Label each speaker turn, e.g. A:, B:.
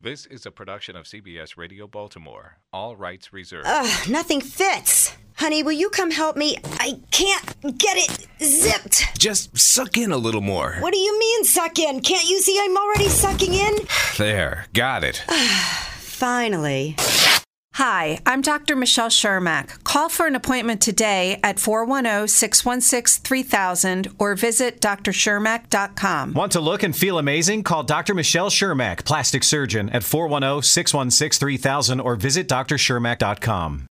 A: This is a production of CBS Radio Baltimore. All rights reserved.
B: Ugh, nothing fits. Honey, will you come help me? I can't get it zipped.
C: Just suck in a little more.
B: What do you mean, suck in? Can't you see I'm already sucking in?
C: There, got it.
B: Finally.
D: Hi, I'm Dr. Michelle Shermack. Call for an appointment today at 410-616-3000 or visit drshermack.com.
E: Want to look and feel amazing? Call Dr. Michelle Shermack, plastic surgeon, at 410-616-3000 or visit drshermack.com.